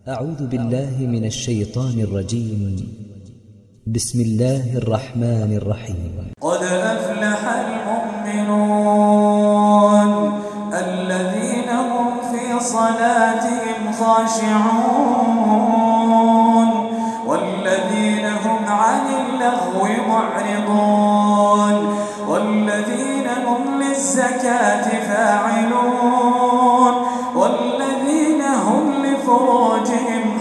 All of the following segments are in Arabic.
أعوذ بالله من الشيطان الرجيم. بسم الله الرحمن الرحيم. قد أفلح المؤمنون الذين هم في صلاتهم خاشعون والذين هم عن اللغو معرضون والذين هم للزكاة فاعلون والذين هم لفروجهم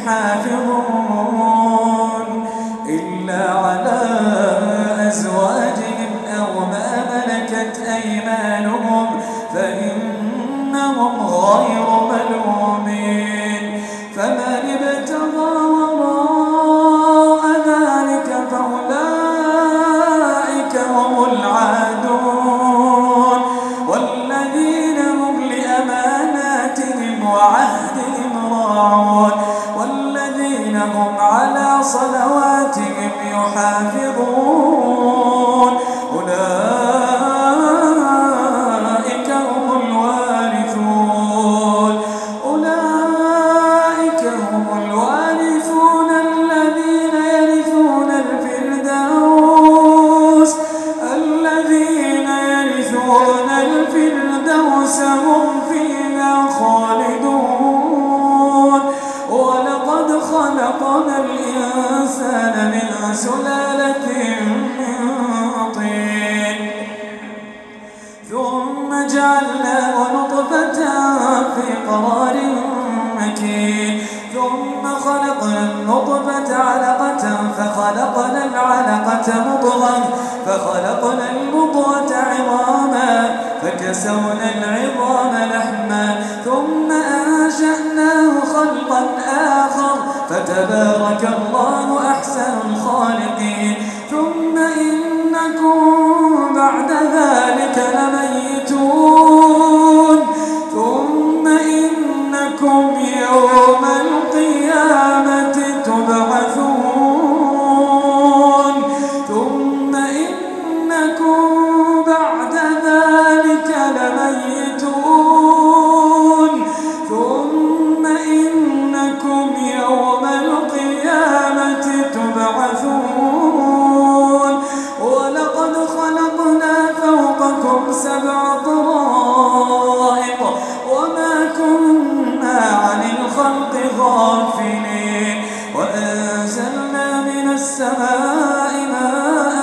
حافظون إلا على أزواجهم أو ما ملكت أيمانهم فإنهم غير ملومين فمن ابتغى وراء ذلك فأولئك هم العادون والذين هم لأماناتهم وعهدهم راعون والذين هم على صلواتهم يحافظون أولئك هم الوارثون الذين يرثون الفردوس هم فيها خالدون ولقد خلقنا الإنسان من سلالة من طين ثم جعلناه نطفة في قرار مكين ثم خلقنا النطفة علقة فخلقنا العلقة مضغة فخلقنا المضغة عظاما فكسونا العظام لحما ثم أنشأناه خلقا آخر فتبارك الله أحسن الخالقين ثم إنكم بعد ذلك لميتون ثم إنكم يوم القيامة تبعثون ثم إنكم بعد ذلك لميتون ثم إنكم يوم القيامة تبعثون ولقد خلقنا فوقكم 7 طرائق وما كنا عن الخلق غافلين وأنزلنا من السماء ماء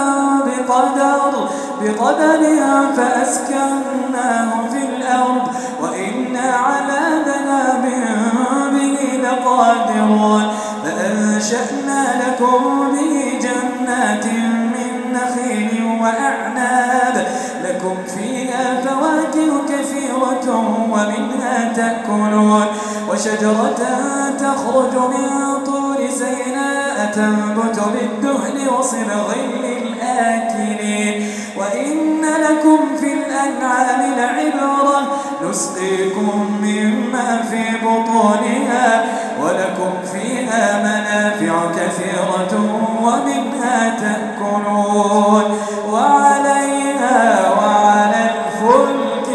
بقدر فأسكناه في الأرض وإنا على ذهاب به لقادرون فأنشأنا لكم به جنات من نخيل وأعناب لكم فيها فواكه كثيرة ومنها تأكلون وشجرة تخرج من طور سيناء تنبت بالدهن وصبغ للآكلين وإن لكم في الأنعام لعبرة نسقيكم مما في بطونها ولكم فيها منافع كثيرة ومنها تأكلون وعليها وعلى الفلك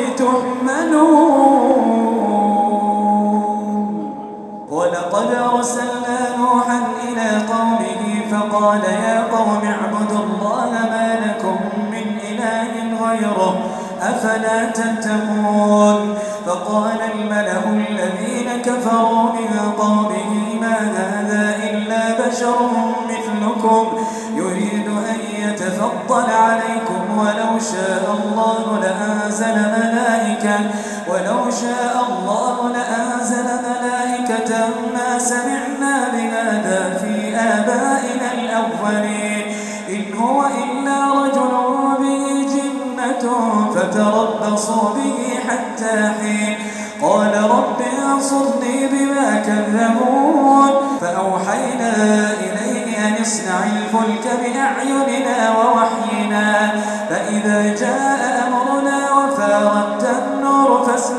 تحملون ولقد أرسلنا نوحا إلى قومه فقال يا قوم اعبدوا الله ما لكم من إله غيره أفلا تتقون فقال الملأ الذين كفروا من قومه ما هذا إلا بشر مثلكم يريد أن يتفضل عليكم ولو شاء الله لأنزل ملائكة ما سمعنا بهذا في آبائنا الأولين إن هو إلا رجل به جنة فتربصوا به حتى حين قال رب انصرني بما كذبون فأوحينا إليه أن اصنع الفلك بأعيننا ووحينا فإذا جاء أمرنا وفارت النور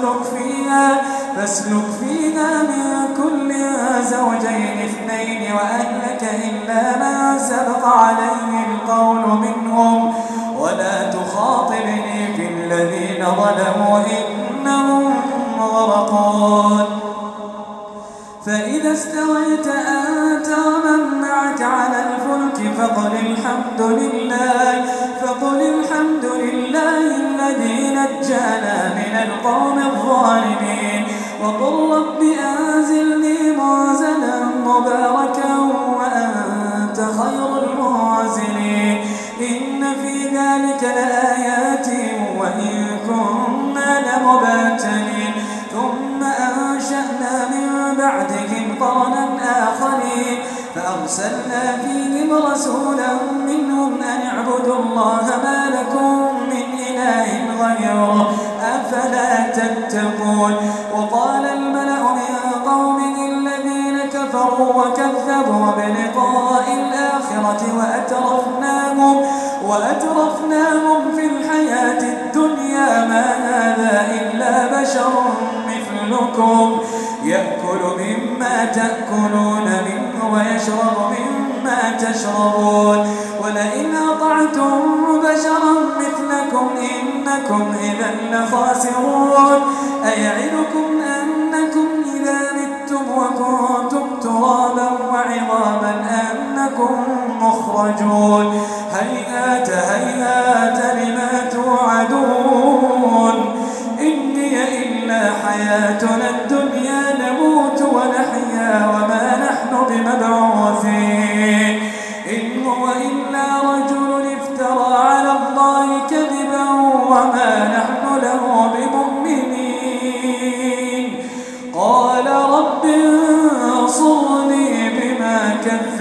فاسلك فيها من كل زوجين 2 وأهلك إلا من سبق عليه القول منهم ولا تخاطبني في الذين ظلموا إنهم مغرقون فإذا استويت أنت ومن معك على الفلك فقل الحمد لله الذي نجانا من القوم الظالمين وقل رب أنزلني منزلا مباركا وأنت خير المنزلين إن في ذلك لآيات وإن كنا لمبتلين ثم أنشأنا من بعدهم قرنا آخرين فأرسلنا فيهم رسولا منهم أن اعبدوا الله ما لكم من إله غيره أفلا تتقون وقال الملأ من قومه الذين كفروا وكذبوا بلقاء الآخرة وأترفناهم في الحياة الدنيا ما هذا إلا بشر مثلكم يأكل مما تأكلون منه ويشرب مما تشربون ولئن أطعتم بشرا مثلكم إنكم إذا لخاسرون أيعدكم أنكم إذا متم وكنتم ترابا وعظاما أنكم مخرجون هيهات لما توعدون إن هي إلا حياتنا الدنيا نموت ونحيا وما نحن بمبعوثين إن هو إلا رجل افترى على الله كذبا وما نحن له بمؤمنين قال رب انصرني بما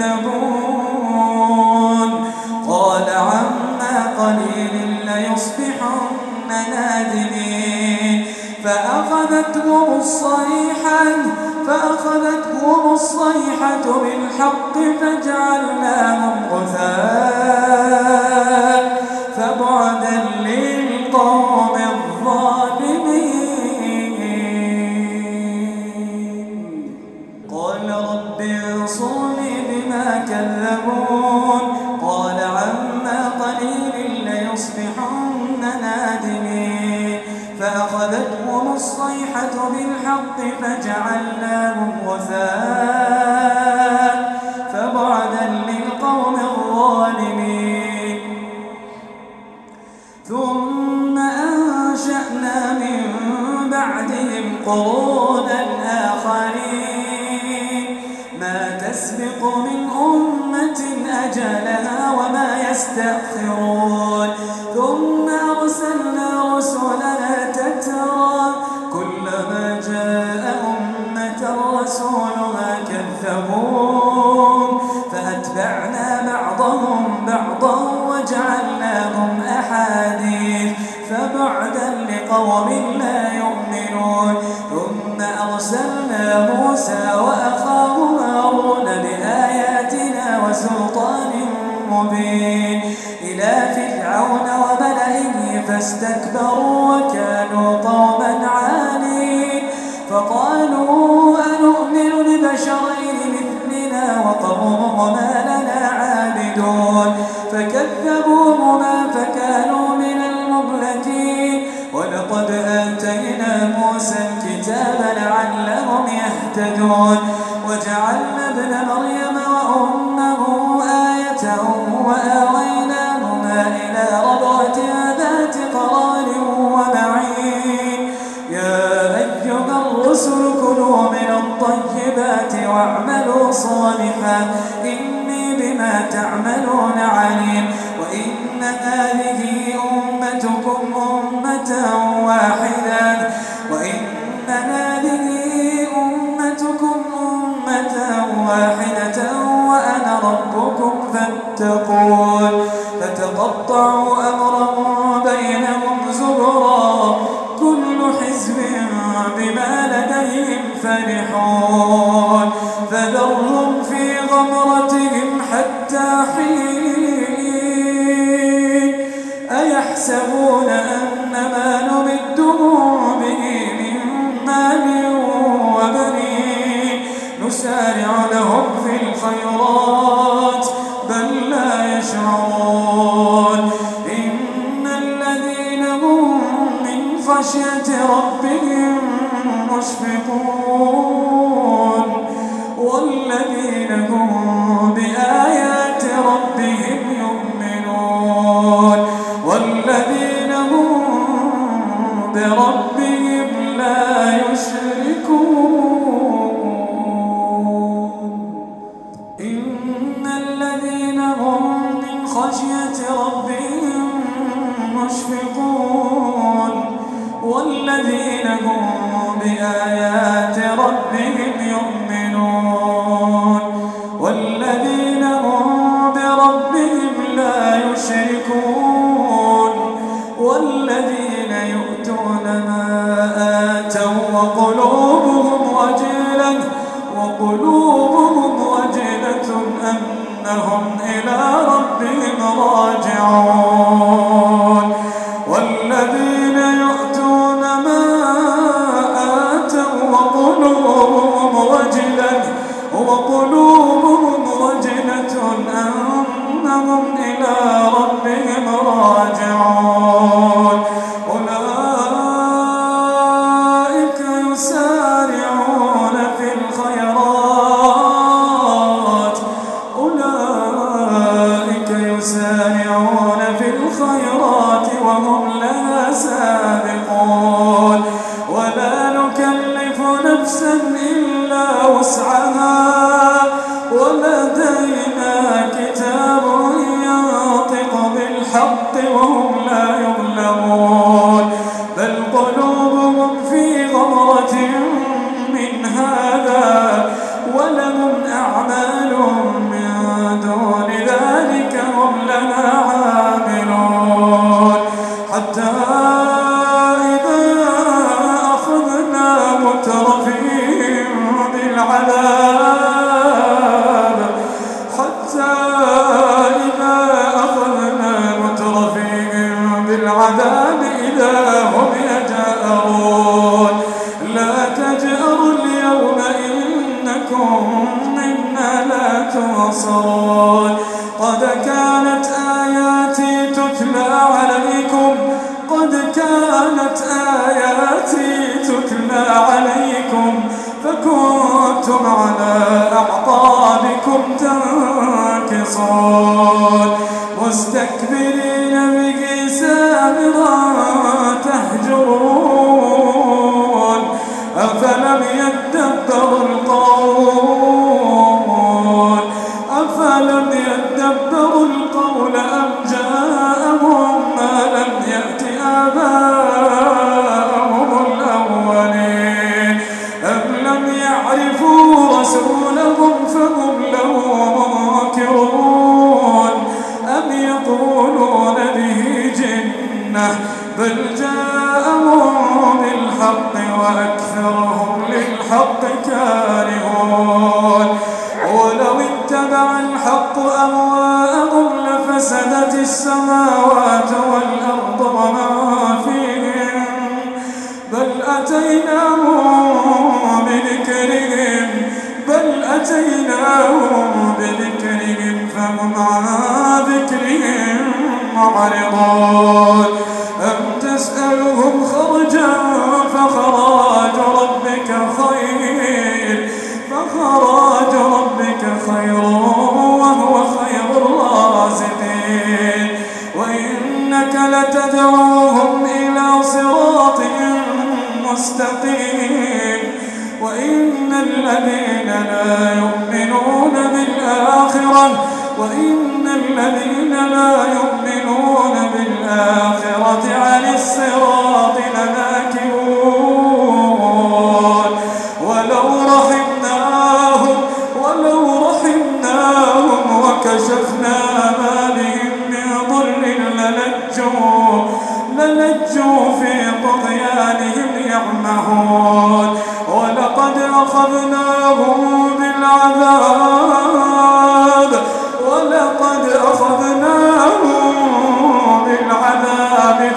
كذبون قال عما قليل ليصبحن نادمين فأخذتهم الصيحة بالحق فجعلناهم غثاء فبعدا للقوم الظالمين قال رب انصرني بما كذبون قال عما قليل ليصبحن نادمين فأخذتهم الصيحة بالحق فجعلناهم غثاء فبعدا للقوم الظالمين ثم أنشأنا من بعدهم قرونا آخرين ما تسبق من أمة أجلها وما يستأخرون ثم أرسلنا رسلنا تترى كلما جاء أمة رسولها كذبون فأتبعنا بعضهم بعضا وجعلناهم أحاديث فبعدا لقوم لا يؤمنون ثم أرسلنا موسى وأخاه هارون بآياتنا وسلطان مبين إلى فرعون وملئه فاستكبروا وكانوا قوما عالين فقالوا أنؤمن لبشرين مثلنا وقومهما لنا عابدون فكذبوهما فكانوا من المهلكين ولقد آتينا موسى الكتاب لعلهم يهتدون وجعلنا ابن مريم وأمه آية وآويناهما إلى ربوة ذات قرار ومعين يا أيها الرسل كلوا من الطيبات واعملوا صالحا إني بما تعملون عليم وإن هذه أمتكم أمة واحدة وأنا ربكم فاتقون فتقطعوا أمرهم بينهم زبرا كل حزب بما لديهم فرحون فذرهم في غمرتهم حتى حين أيحسبون أن ما نمدهم به من مال وبنين نسارع لهم في الخيرات بل لا يشعرون إن الذين هم من خشية ربهم مشفقون والذين هم بآيات ربهم يؤمنون والذين هم بربهم لا يشركون إن الذين هم من خشية ربهم مشفقون والذين هم بآيات ربهم يؤمنون والذين هم بربهم لا يشركون والذين يؤتون ما آتوا وقلوبهم وجلة أنهم إلى ربهم راجعون والذين يؤتون ما آتوا وقلوبهم وجلة أنهم إلى ربهم راجعون أولئك يسارعون في الخيرات وهم لها سابقون ولا نكلف نفسا إلا وسعها ولدينا كتاب ينطق بالحق وهم لا يظلمون بل قلوبهم في غمرة من هذا ولهم أعمال من دون ذلك هم لها عاملون حتى إذا أخذنا مترفيهم بالعذاب إذا هم يجأرون لا تجأروا اليوم إنكم منا لا تنصرون قد كانت آياتي تتلى عليكم فكنتم على أعقابكم تنكصون مستكبرين به سامرا تهجرون أفلم يدبروا القول أم جاءهم ما لم يأت آباءهم الأولين أم لم يعرفوا رسولهم فهم له منكرون أم يقولون به جنة بل جاءهم بالحق وأكثرهم للحق كارهون ولو اتبع الحق أهواءهم لفسدت السماوات والأرض ومن فيهن بل أتيناهم بذكرهم فهم عن ذكرهم معرضون أم تسألهم خرجا فخراج ربك خير وهو خير الرازقين وإنك لتدعوهم إلى صراط مستقيم وإن الذين لا يؤمنون بالآخرة عن الصراط لناكبون ولو رحمناهم وكشفنا ما بهم من ضر للجوا في طغيانهم يعمهون ولقد أخذناهم بالعذاب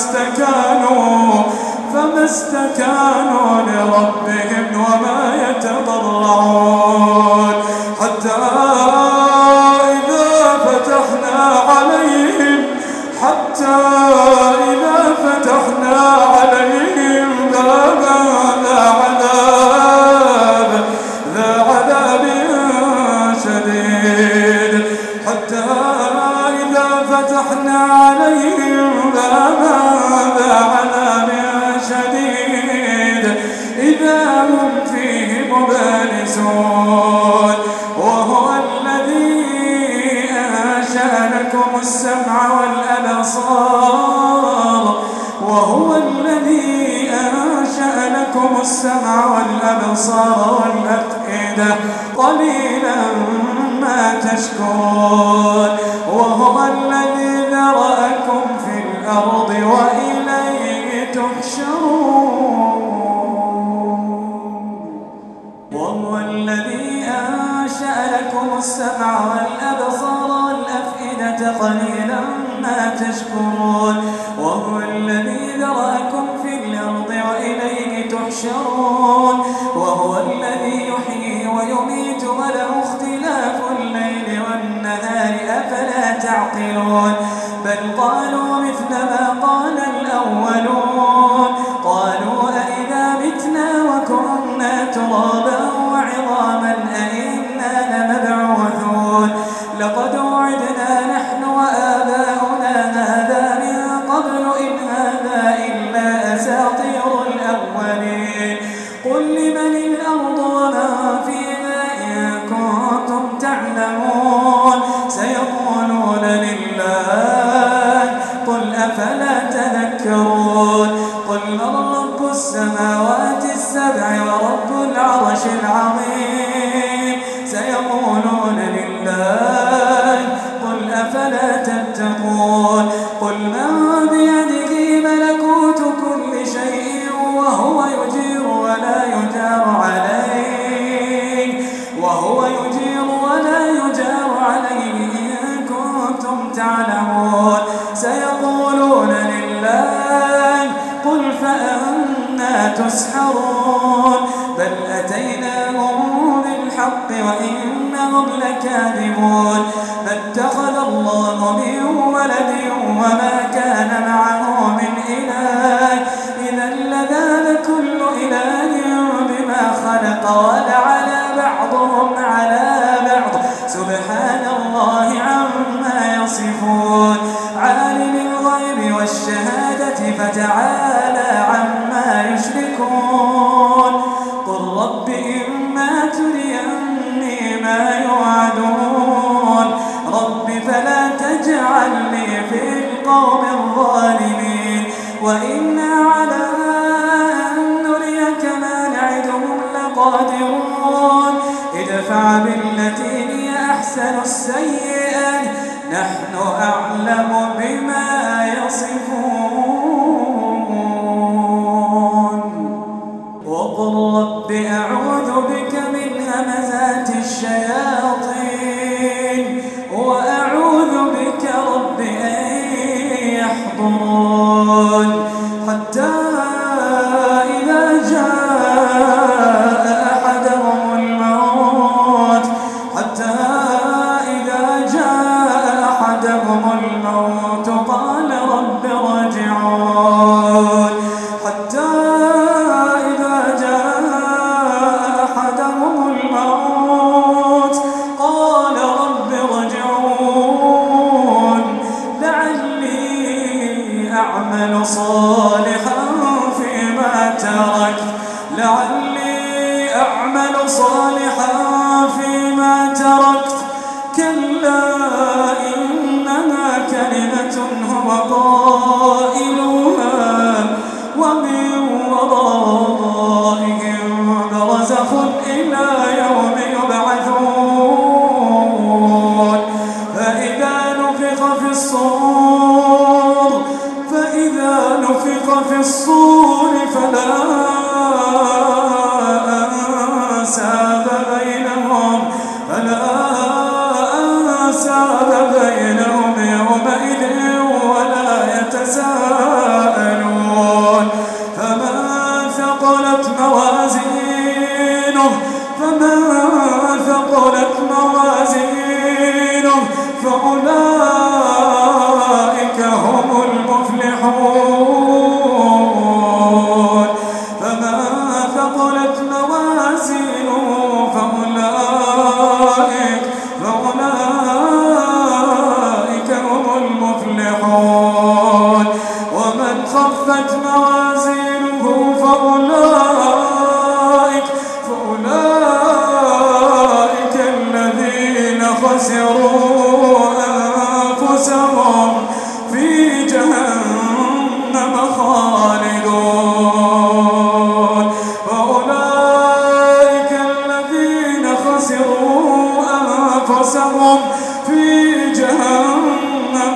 فما استكانوا لربهم وما يتضرعون حتى إذا فتحنا عليهم بابا ذا عذاب عليهم بابا ذا عذاب شديد إذا هم فيه مبلسون وهو الذي أنشأ لكم السمع والأبصار والأفئدة قليلا ما تشكرون وهو الذي ذرأكم في الأرض وإليه تحشرون وهو الذي أنشأ لكم السمع والأبصار والأفئدة قليلا ما تشكرون وهو الذي ذرأكم في الأرض وإليه تحشرون وهو الذي يحيي ويميت وله اختلاف الليل والنهار أفلا تعقلون بل قالوا مثل ما قال الأولون قالوا أئذا متنا وكنا ترابا وعظاما أئنا لمبعوثون لقد وعدنا نحن وآباؤنا هذا من قبل إن هذا إلا أساطير الأولين قل لمن الأرض ومن فيها إن كنتم تعلمون سيقولون لله قل أفلا تذكرون قل من رب السماوات السبع ورب العرش العظيم سيقولون لله قل أفلا تتقون قل من بيده ملكوت كل شيء وهو يجير ولا يجار عليه إن كنتم تعلمون سيقولون لله قل فأنا تسحرون بل أتيناهم بالحق وإنهم لكاذبون ما اتخذ الله من ولد وما كان معه من إله إذا لذاب كل إله بما خلق ولعلى بعضهم على بعض سبحان الله عما يصفون عالم الغيب والشهادة فتعالى عما يشركون قل رب إما تريني ما يوعدون رب فلا تجعلني في القوم الظالمين وإنا على أن نريك ما نعدهم لقادرون ادفع بالتي هي أحسن السيئة نحن أعلم بما يصفون وقل رب أعوذ بك من همزات الشياطين وأعوذ بك رب أن يحضرون حتى إذا جاء أحدهم الموت قال رب ارجعون حتى إذا جاء أحدهم الموت قال رب ارجعون لعلي أعمل صالحا فيما تركت كلا إنها كلمة هو قائلها ومن ورائهم برزخ إلى يوم يبعثون فإذا نفخ في الصور فلا أنساب بينهم يومئذ ولا يتساءلون فمن ثقلت موازينه فأولئك هم المفلحون فأولئك هم المفلحون خسروا أنفسهم في جهنم خالدون وأولئك الذين خسروا أنفسهم في جهنم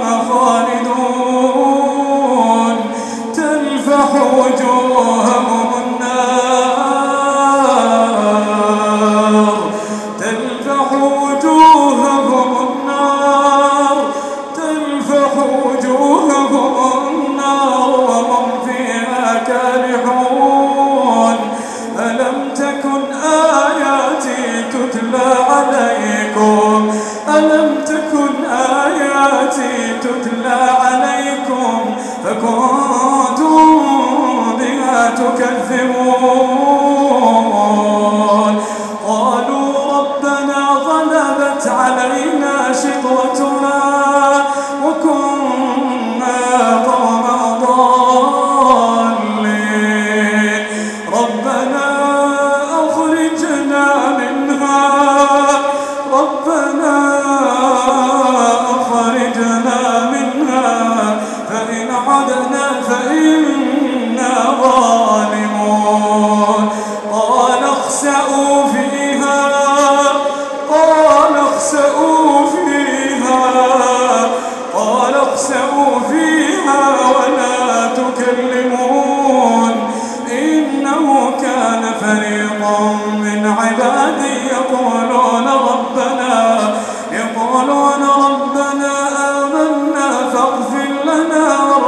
خالدون تلفح وجوههم النار تلفح وجوههم النار تلفح وجوههم النار وهم فيها كالحون ألم تكن آياتي تتلى عليكم ألم تكن آياتي تتلى عليكم فكنتم بها تكذبون قالوا ربنا غلبت علينا شقوتنا وكنا قوما ضالين ربنا أخرجنا منها ربنا أخرجنا منها فإن عدنا فإنا ظالمون قال اخسئوا فيها قال اخسئوا فيها قال اخسئوا فيها ولا تكلمون إنه كان فريق من عبادي يقولون ربنا آمنا فاغفر لنا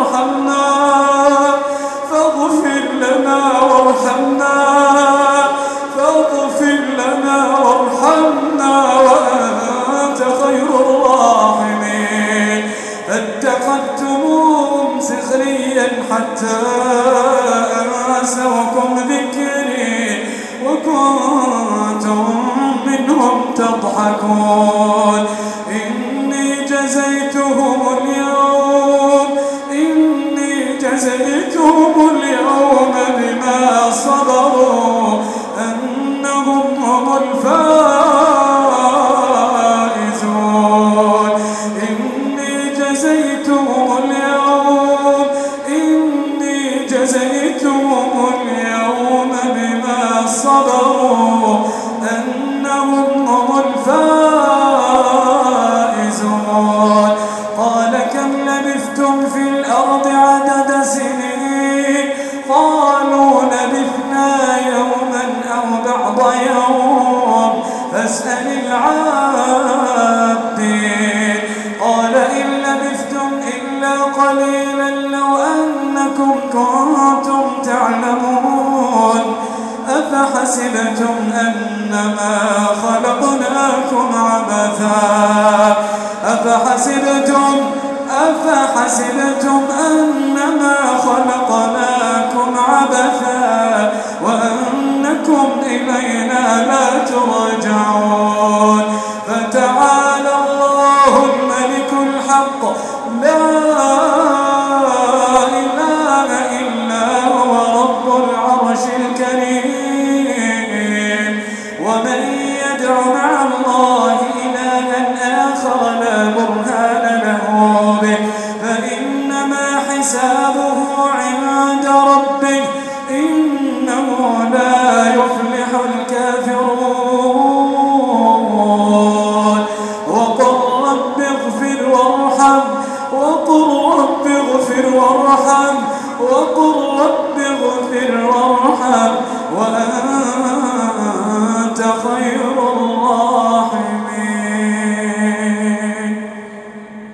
وارحمنا وأنت خير الراحمين فاتخذتموهم سخريا حتى أنسوكم ذكري وكنتم منهم تضحكون إني جزيتهم اليوم بما صبروا أنهم هم الفائزون إني جزيتهم اليوم بما صبروا أنهم هم الفائزون قال كم لبثتم في الأرض عدد سنين قالوا لبثنا يوما أو بعض يوم فاسأل العادين قال إن لبثتم إلا قليلا لو أنكم كنتم تعلمون أفحسبتم أنما خلقناكم عبثا أفحسبتم أنما خلقناكم عبثا وأنكم إلينا لا ترجعون فتعالى الله الملك الحق لا إله إلا هو رب العرش الكريم ومن يدع مع الله إلها آخر لا برهان له به فإنما حسابه عند ربه إنه لا يفلح الكافرون وقل رب اغفر وارحم وقل رب اغفر وارحم